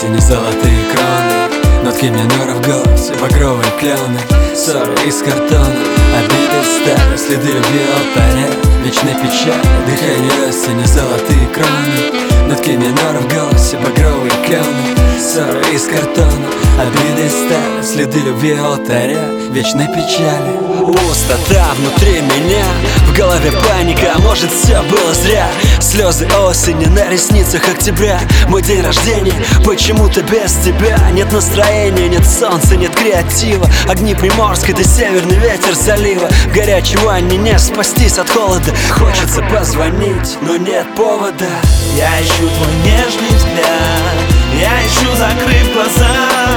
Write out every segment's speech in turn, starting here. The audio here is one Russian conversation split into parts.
осени золотые кроны, нотки минора в голосе, багровые клены, ссоры из картона, обиды стали, следы любви алтаря, вечной печали, дыхание осени золотые кроны, нотки минора в голосе, багровые клены, ссоры из картона, обиды стали, следы любви алтаря, вечной печали. Пустота внутри меня, в голове паника, а может все было зря. Слезы осени на ресницах октября, мой день рождения почему-то без тебя. Нет настроения, нет солнца, нет креатива, огни Приморской да северный ветер залива. Горячей ванне не спастись от холода, хочется позвонить, но нет повода. Я ищу твой нежный взгляд, я ищу, закрыв глаза.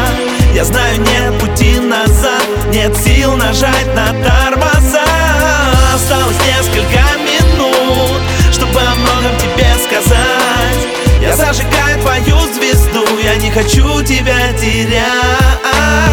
Я знаю, нет пути назад, нет сил нажать на тормоза. Осталось несколько минут, чтобы о многом тебе сказать. Я зажигаю твою звезду, я не хочу тебя терять.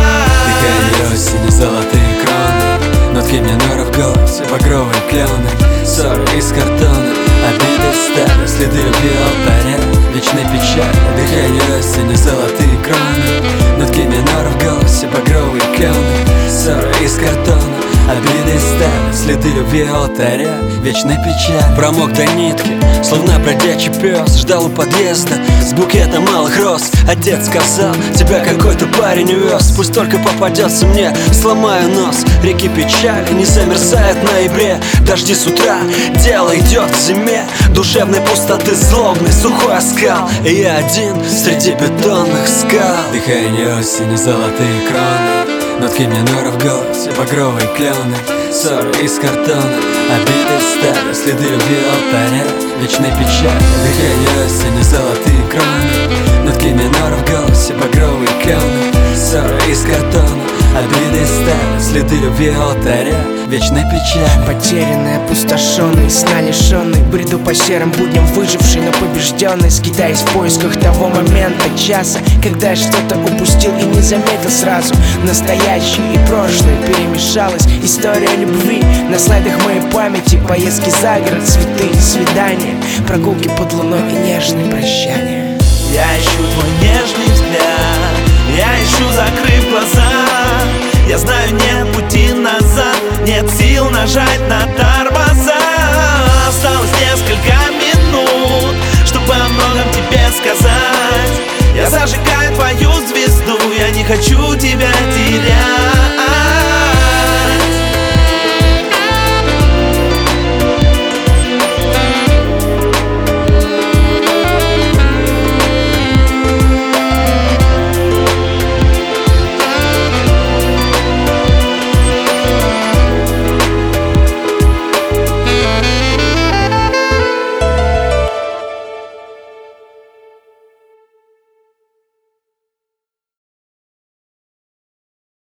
Дыхание осени золотые кроны, нотки минора в голосе, багровые клены, ссоры из картона, обиды стали, следы любви алтаря, вечной печали. Дыхание осени золотые кроны, нотки минора в голосе, багровые клены, ссоры из картона, обиды стали, следы любви алтаря, вечной печали. Промок до нитки, словно бродячий пес, ждал у подъезда с букетом малых роз. Отец сказал, тебя какой-то парень увез, пусть только попадется мне, сломаю нос. Реки печали не замерзают в ноябре, дожди с утра, дело идет к зиме. Душевной пустоты злобный сухой оскал, и я один среди бетонных скал. Дыхание осени золотые кроны, нотки минора в голосе, багровые клены, ссоры из картона, обиды стали, следы любви алтаря, вечной печали. Дыхание осени золотые кроны, нотки минора в голосе, багровые клены, ссоры из картона, обиды стали, следы любви алтаря, вечной печали. Потерянный, опустошенный, сна лишенный, бреду по серым будням, выживший, но побежденный, скитаясь в поисках того момента, часа, когда я что-то упустил и не заметил сразу. Настоящее и прошлое перемешалось, история любви на слайдах моей памяти, поездки за город, цветы, свидания, прогулки под луной и нежные прощания. Я ищу твой нежный взгляд, я ищу, закрыв глаза. Я знаю, нет пути назад, нет сил нажать на тормоза. Осталось несколько минут, чтобы о многом тебе сказать. Я зажигаю твою звезду, я не хочу тебя терять.